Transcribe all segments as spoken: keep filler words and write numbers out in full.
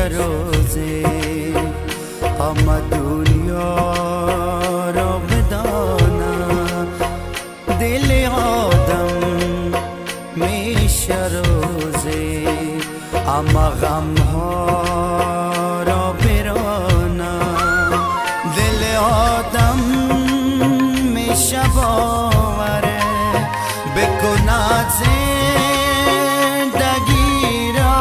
روزه اما دنیا را بدانم دل آدم میشه روزه اما غم ها را برانم دل آدم میشه باوره بکند زندگی را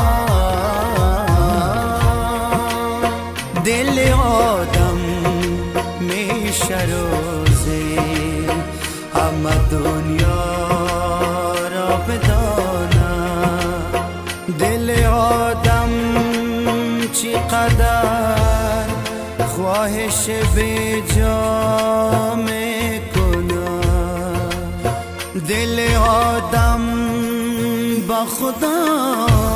دل آدم میشه روزه اما دنیا را بدانم دل آدم چقدر خواهش به جا میکنم دل آدم با خدا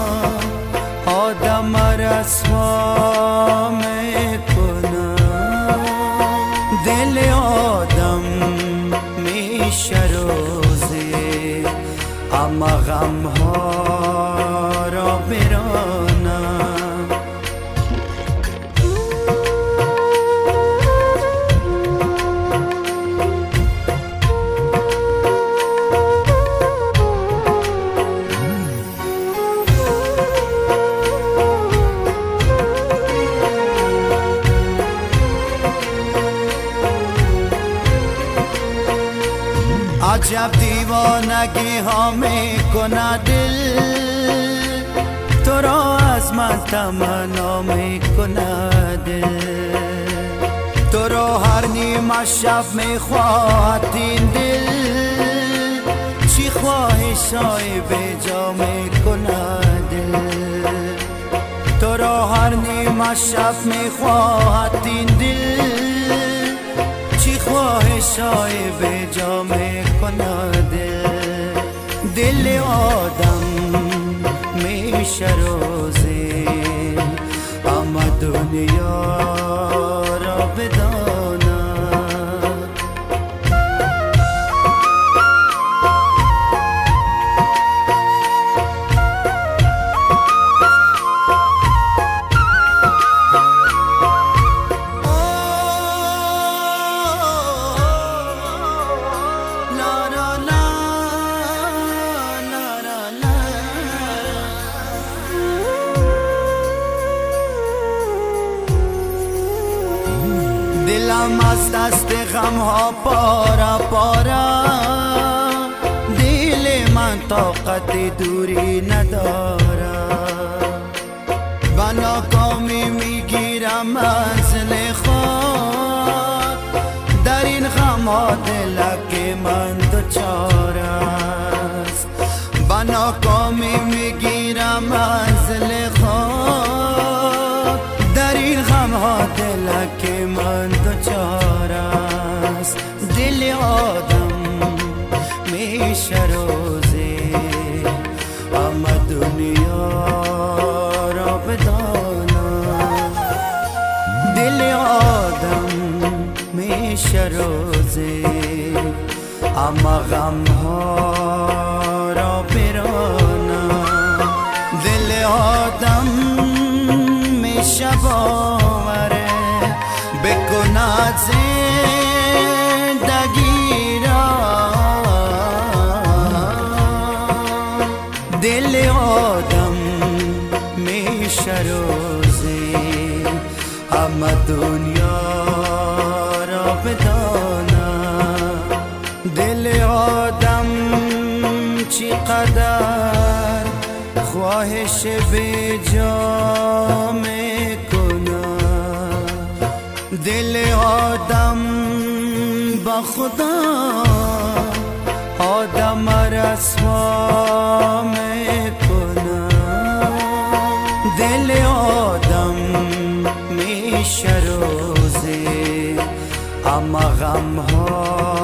آدم رسوا میکنم دل آدم میشه روزه اما غم ها را برانم عجب دیوانگی ها میکنه دل تو را از من تمنا میکنه دل تو را هر نیمه شب میخواهد این دل چی خواهش های به جا میکنه دل تو را هر نیمه شب میخواهد این دل چی خواهش های به جا میکنه دل دل آدم میشه روزه اما دنیا را بدانم دلم از دست غم ها پارا پارا دل من طاقت دوری نداره و ناکامی میگیرم منزل خود در این غم ها دلک من دوچار است و ناکامی میگیرم منزل خود در این غم ها دلک من دوچار است دل آدم میشه روزه اما دنیا را بدانم دل آدم میشه روزه اما غم ها را برانم دل آدم میشه باوره بکند زندگی را دل آدم میشه روزه اما دنیا را بدانم دل آدم چقدر خواهش به جا میکنم دل آدم با خدا آدم رسوا میکنم دل آدم میشه روزه اما غم ها